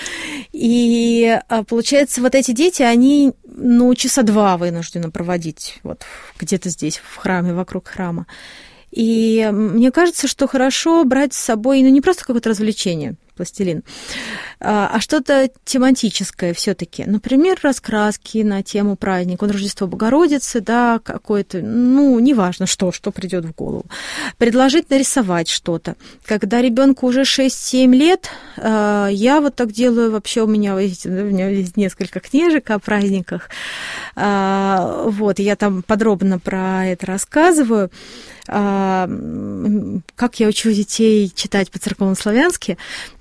и получается, вот эти дети, они, ну, часа 2 вынуждены проводить вот где-то здесь, в храме, вокруг храма. И мне кажется, что хорошо брать с собой, ну, не просто какое-то развлечение, пластилин, а что-то тематическое все-таки. Например, раскраски на тему праздника, Рождество Богородицы, да, какое-то, ну, неважно, что придет в голову. Предложить нарисовать что-то. Когда ребенку уже 6-7 лет, я вот так делаю, вообще у меня есть несколько книжек о праздниках, вот, я там подробно про это рассказываю, как я учу детей читать по-церковно-славянски.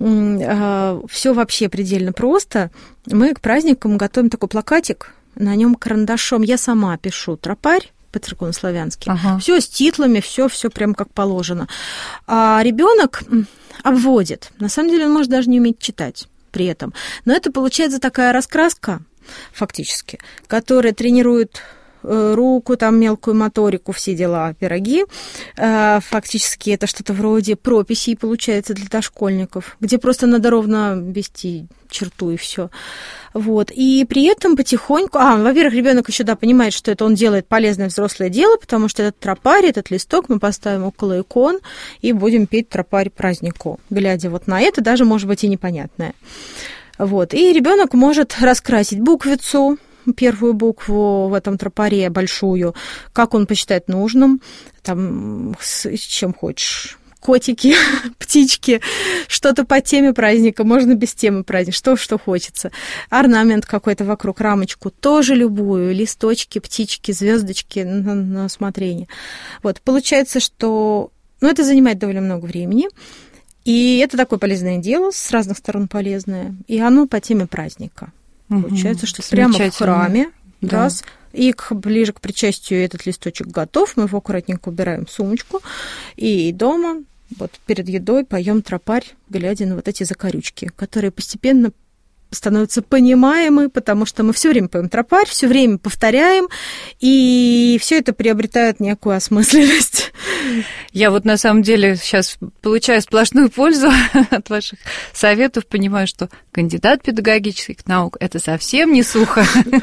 Все вообще предельно просто. Мы к праздникам готовим такой плакатик, на нем карандашом я сама пишу тропарь по-церковно-славянски. Все с титлами, все прям как положено. А ребенок обводит. На самом деле он может даже не уметь читать при этом. Но это получается такая раскраска, фактически, которая тренирует руку, там мелкую моторику, все дела, пироги. Фактически это что-то вроде прописей получается для дошкольников, где просто надо ровно вести черту и все. Вот. И при этом потихоньку... во-первых, ребенок еще понимает, что это он делает полезное взрослое дело, потому что этот тропарь, этот листок мы поставим около икон и будем петь тропарь празднику, глядя вот на это, даже, может быть, и непонятное. Вот. И ребенок может раскрасить буквицу, первую букву в этом тропаре, большую, как он посчитает нужным, там, с чем хочешь, котики, птички, что-то по теме праздника, можно без темы праздника, что хочется. Орнамент какой-то вокруг, рамочку, тоже любую, листочки, птички, звездочки на усмотрение. Вот, получается, что это занимает довольно много времени, и это такое полезное дело, с разных сторон полезное, и оно по теме праздника. Получается, что прямо в храме, да. Раз, и ближе к причастию этот листочек готов, мы его аккуратненько убираем в сумочку, и дома вот перед едой поем тропарь, глядя на вот эти закорючки, которые постепенно становятся понимаемы, потому что мы все время поем тропарь, все время повторяем, и все это приобретает некую осмысленность. Я вот на самом деле сейчас получаю сплошную пользу от ваших советов, понимаю, что кандидат педагогических наук – это совсем не сухо.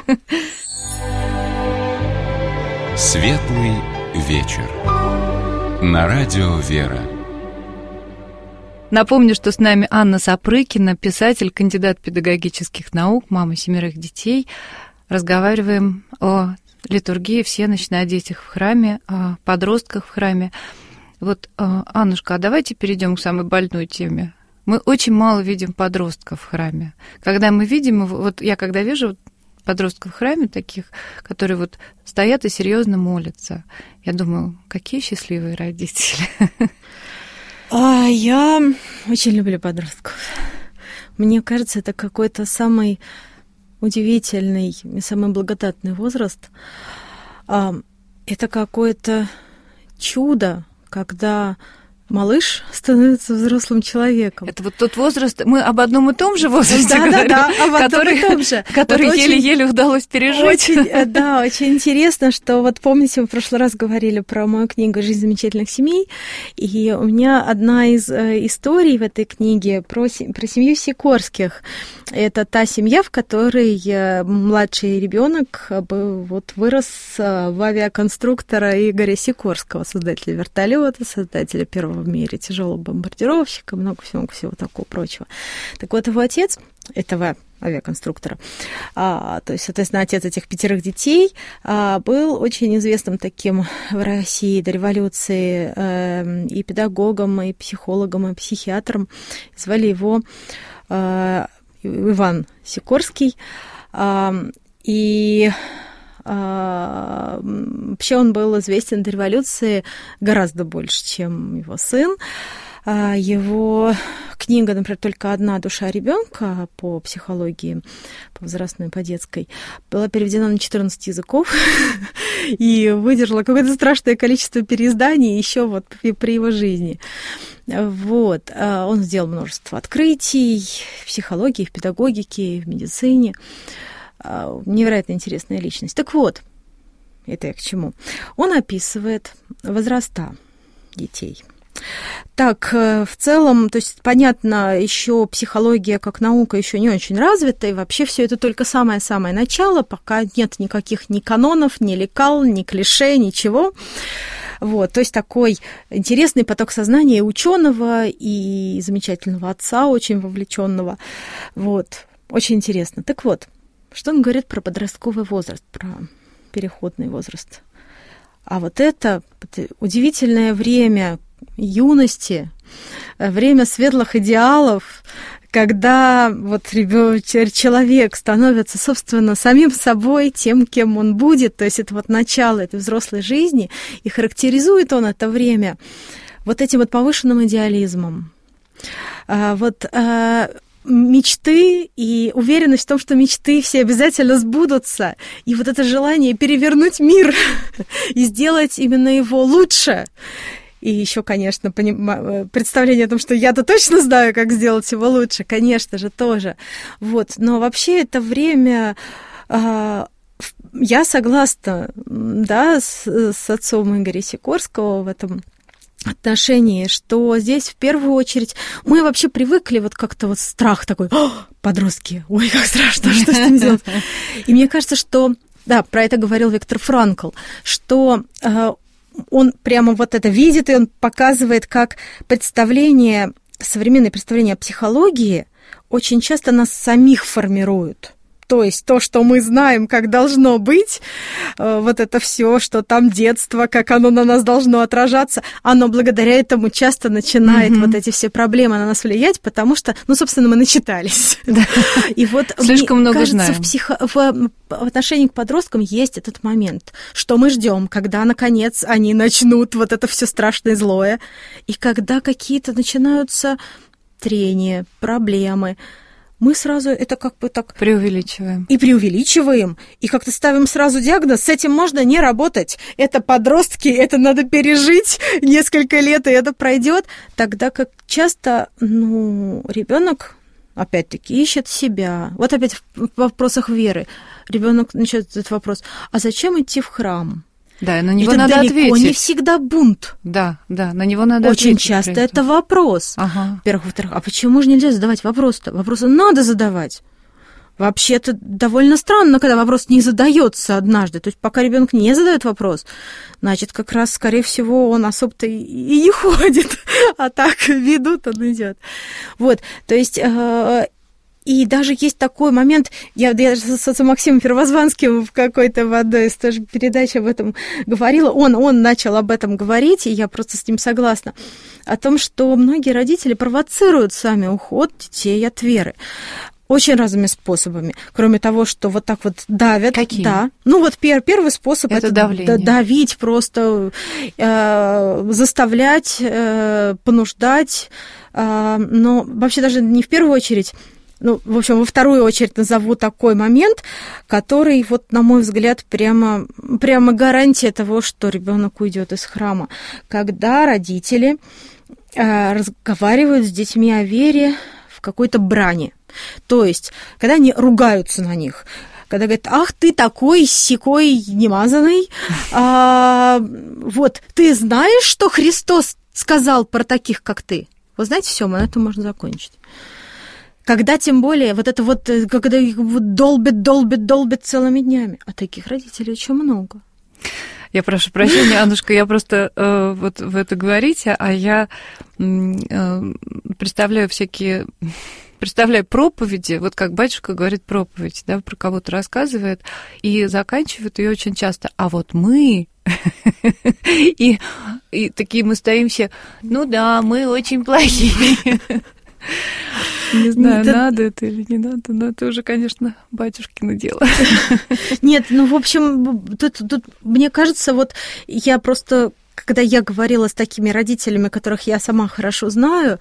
Светлый вечер. На радио «Вера». Напомню, что с нами Анна Сапрыкина, писатель, кандидат педагогических наук, мама 7 детей. Разговариваем о литургии всеночной, о детях в храме, о подростках в храме. Вот, Аннушка, а давайте перейдем к самой больной теме. Мы очень мало видим подростков в храме. Когда мы видим, вот я когда вижу подростков в храме таких, которые вот стоят и серьезно молятся, я думаю, какие счастливые родители. Я очень люблю подростков. Мне кажется, это какой-то самый удивительный и самый благодатный возраст. Это какое-то чудо, когда малыш становится взрослым человеком. Это вот тот возраст, мы об одном и том же возрасте говорим, который еле-еле удалось пережить. Очень интересно, что вот помните, мы в прошлый раз говорили про мою книгу «Жизнь замечательных семей», и у меня одна из историй в этой книге про семью Сикорских. Это та семья, в которой младший ребенок вот вырос в авиаконструктора Игоря Сикорского, создателя вертолета, создателя первого в мире тяжелого бомбардировщика, много всего такого прочего. Так вот, его отец, этого авиаконструктора, то есть, соответственно, отец этих 5 детей, был очень известным таким в России до революции и педагогом, и психологом, и психиатром. Звали его Иван Сикорский. И вообще он был известен до революции гораздо больше, чем его сын. Его книга, например, «Только одна душа ребенка» по психологии, по возрастной, по детской, была переведена на 14 языков и выдержала какое-то страшное количество переизданий еще вот при его жизни. Вот. Он сделал множество открытий в психологии, в педагогике, в медицине. Невероятно интересная личность. Так вот, это я к чему? Он описывает возраста детей. Так, в целом, то есть, понятно, еще психология как наука еще не очень развита, и вообще все это только самое-самое начало, пока нет никаких ни канонов, ни лекал, ни клише, ничего. Вот, то есть такой интересный поток сознания ученого и замечательного отца, очень вовлеченного. Вот, очень интересно. Так вот, что он говорит про подростковый возраст, про переходный возраст? А вот это удивительное время юности, время светлых идеалов, когда вот человек становится, собственно, самим собой, тем, кем он будет, то есть это вот начало этой взрослой жизни, и характеризует он это время вот этим вот повышенным идеализмом. Мечты и уверенность в том, что мечты все обязательно сбудутся, и вот это желание перевернуть мир и сделать именно его лучше. И еще, конечно, представление о том, что я-то точно знаю, как сделать его лучше, конечно же, тоже. Вот. Но вообще это время, я согласна, да, с отцом Игоря Сикорского в этом отношении, что здесь в первую очередь мы вообще привыкли вот как-то вот страх такой, подростки, ой, как страшно, что с ним делать? И мне кажется, что, да, про это говорил Виктор Франкл, что он прямо вот это видит, и он показывает, как современные представления о психологии очень часто нас самих формируют. То есть то, что мы знаем, как должно быть, вот это все, что там детство, как оно на нас должно отражаться, оно благодаря этому часто начинает вот эти все проблемы на нас влиять, потому что, собственно, мы начитались. Да. И вот слишком много кажется, знаем. В отношении к подросткам есть этот момент, что мы ждем, когда, наконец, они начнут вот это все страшное и злое, и когда какие-то начинаются трения, проблемы, мы сразу это как бы так преувеличиваем. И как-то ставим сразу диагноз, с этим можно не работать. Это подростки, это надо пережить несколько лет, и это пройдет. Тогда как часто, ребенок опять-таки, ищет себя. Вот опять в вопросах веры. Ребенок начинает этот вопрос: а зачем идти в храм? Да, на него это надо далеко ответить. Не всегда бунт. Да, на него надо Очень ответить. часто это вопрос. Ага. Во-вторых, а почему же нельзя задавать вопрос-то? Вопросы надо задавать. Вообще-то довольно странно, когда вопрос не задается однажды. То есть пока ребенок не задает вопрос, значит, как раз, скорее всего, он особо-то и не ходит, а так ведут, он идет. Вот, то есть... И даже есть такой момент, я с Максимом Первозванским в какой-то в одной из тоже передач об этом говорила, он начал об этом говорить, и я просто с ним согласна, о том, что многие родители провоцируют сами уход детей от веры. Очень разными способами. Кроме того, что вот так вот давят. Какие? Да. Ну вот первый способ это давление. Давить, просто заставлять, понуждать. Но вообще даже не в первую очередь, ну, в общем, во вторую очередь назову такой момент, который, вот, на мой взгляд, прямо гарантия того, что ребенок уйдет из храма. Когда родители разговаривают с детьми о вере в какой-то брани. То есть, когда они ругаются на них, когда говорят: ах, ты такой сякой немазанный, вот, ты знаешь, что Христос сказал про таких, как ты? Вы знаете, все, на этом можно закончить. Когда тем более вот это вот, когда их долбит целыми днями. А таких родителей очень много. Я прошу прощения, Аннушка, я просто вот вы это говорите, а я представляю проповеди, вот как батюшка говорит проповедь, да, про кого-то рассказывает, и заканчивает ее очень часто. А вот мы... И такие мы стоим все: ну да, мы очень плохие. Не знаю, надо это или не надо, но это уже, конечно, батюшкино дело. Нет, ну, в общем, тут мне кажется, вот я просто, когда я говорила с такими родителями, которых я сама хорошо знаю,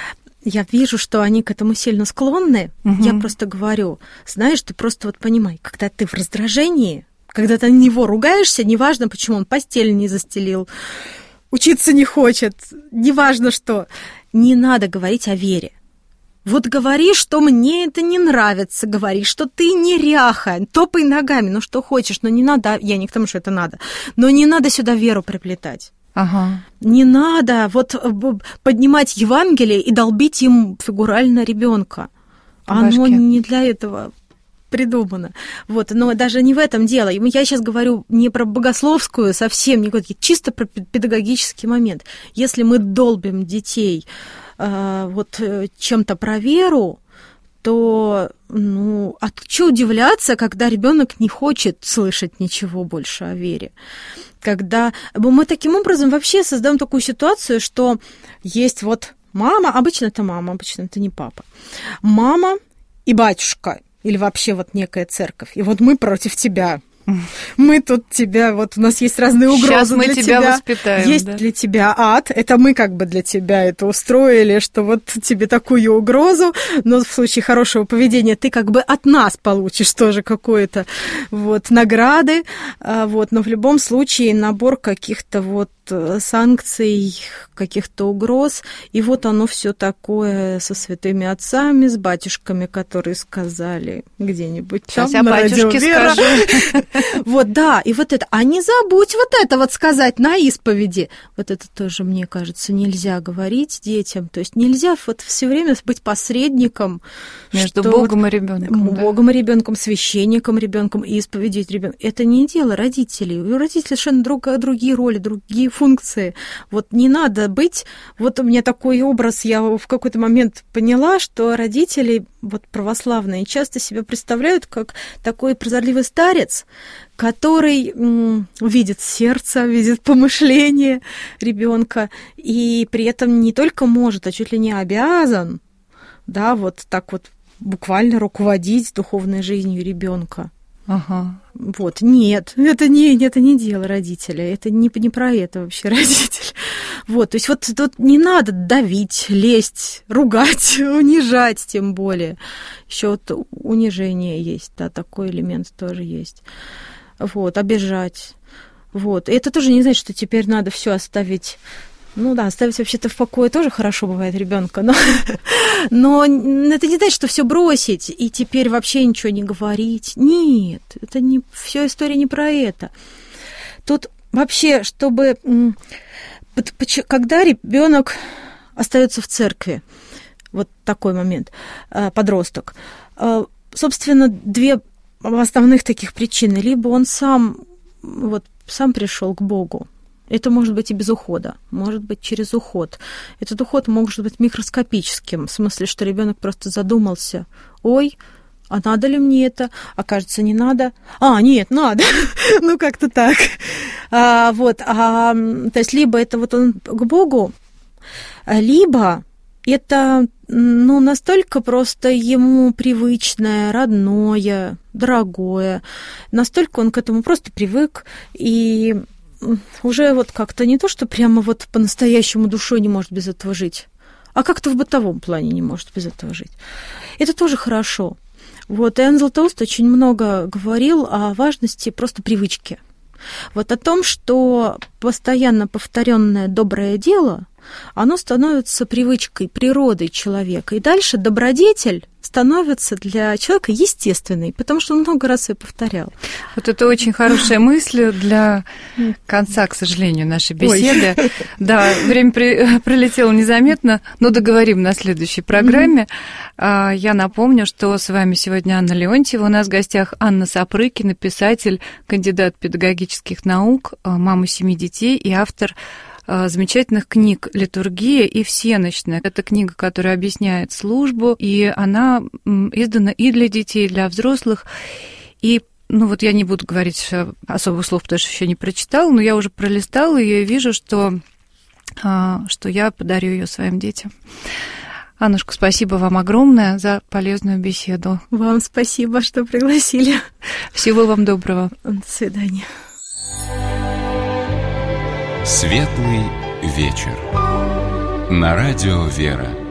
я вижу, что они к этому сильно склонны. Угу. Я просто говорю: знаешь, ты просто вот понимай, когда ты в раздражении, когда ты на него ругаешься, неважно, почему он постель не застелил, учиться не хочет, неважно что, не надо говорить о вере. Вот говори, что мне это не нравится, говори, что ты неряха, топай ногами, ну что хочешь, но не надо, я не к тому, что это надо, но не надо сюда веру приплетать. Ага. Не надо вот поднимать Евангелие и долбить им фигурально ребенка. Оно не для этого придумано. Вот, но даже не в этом дело. Я сейчас говорю не про богословскую совсем, не чисто про педагогический момент. Если мы долбим детей вот чем-то про веру, то, ну, а что удивляться, когда ребенок не хочет слышать ничего больше о вере? Когда мы таким образом вообще создаем такую ситуацию, что есть вот мама, обычно это не папа, мама и батюшка, или вообще вот некая церковь, и вот мы против тебя. Мы тут тебя, вот у нас есть разные угрозы. Сейчас мы для тебя воспитаем. Есть да. для тебя ад, это мы как бы для тебя это устроили, что вот тебе такую угрозу, но в случае хорошего поведения ты как бы от нас получишь тоже какое-то вот награды, вот, но в любом случае набор каких-то вот санкций, каких-то угроз, и вот оно все такое со святыми отцами, с батюшками, которые сказали где-нибудь сейчас там я на батюшке радио скажу. Вот, да, и вот это, а не забудь вот это вот сказать на исповеди. Вот это тоже, мне кажется, нельзя говорить детям, то есть нельзя вот все время быть посредником между Богом и ребенком. Богом и ребенком, священником ребенком, исповедью ребенком. Это не дело родителей. У родителей совершенно другие роли, другие функции. Вот не надо быть... Вот у меня такой образ, я в какой-то момент поняла, что родители вот православные часто себя представляют как такой прозорливый старец, который видит сердце, видит помышление ребенка, и при этом не только может, а чуть ли не обязан, да, вот так вот буквально руководить духовной жизнью ребенка. Ага. Вот, нет, это не дело родителя, это не про это вообще родитель. Вот, то есть вот тут не надо давить, лезть, ругать, унижать тем более. Еще вот унижение есть, да, такой элемент тоже есть. Вот, обижать. Вот, и это тоже не значит, что теперь надо все оставить. Ну да, оставить вообще-то в покое тоже хорошо бывает ребенка, но Но это не значит, что все бросить и теперь вообще ничего не говорить. Нет, это не вся история не про это. Тут вообще, чтобы когда ребенок остается в церкви, вот такой момент, подросток, собственно, две основных таких причины. Либо он сам пришел к Богу. Это может быть и без ухода, может быть через уход. Этот уход может быть микроскопическим, в смысле, что ребенок просто задумался: ой, а надо ли мне это? А кажется, не надо. Нет, надо. Ну, как-то так. То есть, либо это вот он к Богу, либо это, настолько просто ему привычное, родное, дорогое. Настолько он к этому просто привык, и уже вот как-то не то, что прямо вот по-настоящему душой не может без этого жить, а как-то в бытовом плане не может без этого жить. Это тоже хорошо. И Иоанн Златоуст очень много говорил о важности просто привычки. О том, что постоянно повторенное доброе дело, оно становится привычкой, природой человека. И дальше добродетель становится для человека естественной, потому что он много раз ее повторял. Вот это очень хорошая мысль для конца, к сожалению, нашей беседы. Ой. Да, время пролетело незаметно, но договорим на следующей программе. Я напомню, что с вами сегодня Анна Леонтьева. У нас в гостях Анна Сапрыкина, писатель, кандидат педагогических наук, мама 7 детей и автор замечательных книг «Литургия» и «Всенощная». Это книга, которая объясняет службу, и она издана и для детей, и для взрослых. И, я не буду говорить особых слов, потому что еще не прочитала, но я уже пролистала, и я вижу, что я подарю ее своим детям. Аннушка, спасибо вам огромное за полезную беседу. Вам спасибо, что пригласили. Всего вам доброго. До свидания. Светлый вечер. На радио «Вера».